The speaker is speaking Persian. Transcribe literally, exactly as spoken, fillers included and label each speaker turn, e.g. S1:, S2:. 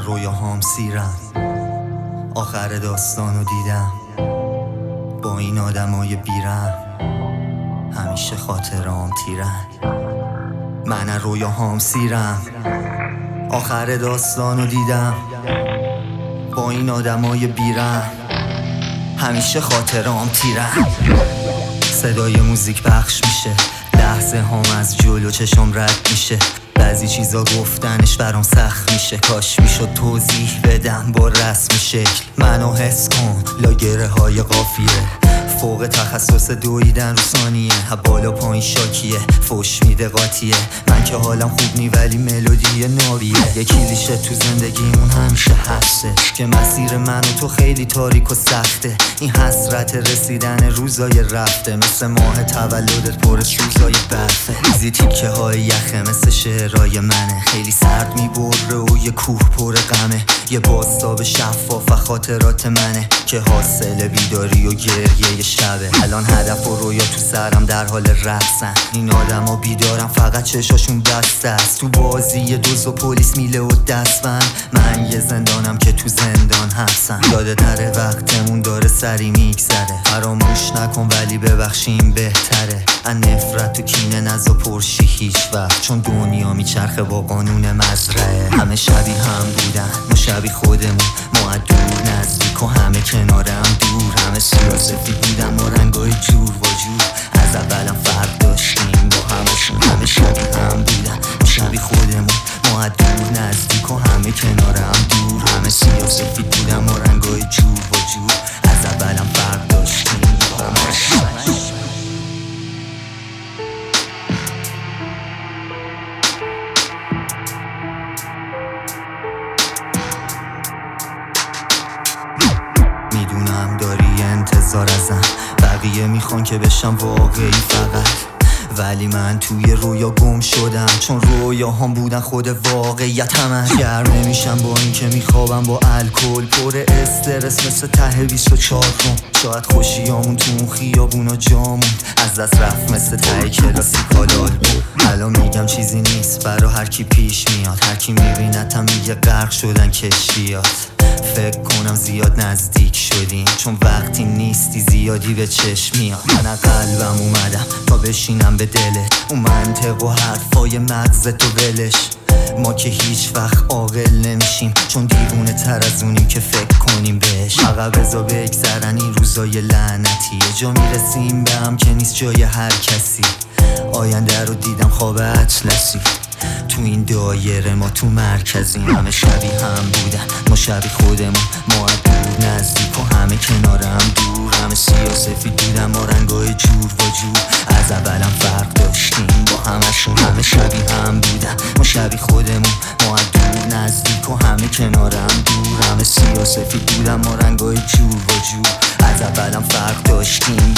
S1: رویاهام سیرم، آخر داستانو دیدم با این آدمای بیرم، همیشه خاطرام تیرن. من رویاهام سیرم، آخر داستانو دیدم با این آدمای بیرم، همیشه خاطرام تیرن. صدای موزیک پخش میشه، لحظه هم از جلو چشم رد میشه، بعضی چیزا گفتنش برام سخت میشه، کاش میشد توضیح بدم با رسم شکل. منو حس کن لاگره های قافیه، فوق تخصص دویدن رو ثانیه، بالا پایین شاکیه، فوش میده قاطیه. من که حالم خوب نی ولی ملودی ناویه، یه کلیشه تو زندگیمون همیشه هسته که مسیر من و تو خیلی تاریک و سخته. این حسرت رسیدن روزای رفته، مثل ماه تولدت پر از روزای برفه. ریزی تیکه های یخه مثل شعرهای منه، خیلی سرد میبره و یه کوه پر غمه. یه بازتاب شفاف و خاطرات منه که حاصل بیداری و گریه شبه. الان هدف و رویا تو سرم در حال رقصن، این آدم ها بیدارم فقط چشاشون بسته است. تو بازی دوز و پلیس میله و دستبند، من یه زندانم که تو زندان حبسم. یاده تره وقتمون داره سری میگذره، فراموش نکن ولی ببخشیم بهتره. ان نفرت و کینه نزا پرشی هیچ وقت، چون دنیا میچرخه با قانون مزرعه. همه شبیه هم بودن، ما شبیه خودمون، ما از دور نزدیک و همه کنارم دور. همه سیاسفید بودن ما رنگای جور و جور، از اولم فرق داشتیم با همشون. همه شبیه هم بودن، ما شبیه خودمون، ما از دور نزدیک و همه کنارم دور. همه سیاسفید بودن ما رنگای جور و جور، از اولم فرق داشتیم با همشون. میدونم داری انتظار ازم، بقیه میخوان که بشم واقعی فقط، ولی من توی رویا گم شدم، چون رویا هم بودن خود واقعیت همه. گرم نمیشم با این که میخوابم با الکل، پر استرس مثل ته بیست و چهار روم. شاید خوشیامون تو اون خیابونا جامون از دست رفت مثل ته کلاسیکالال بود. الان میگم چیزی نیست برا هر کی پیش میاد، هر کی میبینتم میگه غرق شدن کشتیات. فکر کنم زیاد نزدیک شدیم، چون وقتی نیستی زیادی به چشم میاد. من قلبم اومدم تا بشینم به دلت، اون منطق و حرفای مغزت و ولش. ما که هیچ وقت عاقل نمیشیم، چون دیوونه تر از اونیم که فکر کنیم بهش. فقط بذار بگذرن این روزای لعنتی، یه جا میرسیم به هم که نیست جای هر کسی. آینده رو دیدم خواب اطلسی، تو این دایره ما تو مرکزیم. همه شبیه هم بودن، ما شبیه خودمون، ما از دور نزدیک و همه کنارم دور. همه سیاسفید بودن ما رنگای جور و جور، از اولم فرق داشتیم با همشون. همه شبیه هم بودن، ما شبیه خودمون، ما از دور نزدیک و همه کنارم دور. همه سیاسفید بودن ما رنگای جور و جور، از اولم فرق داشتیم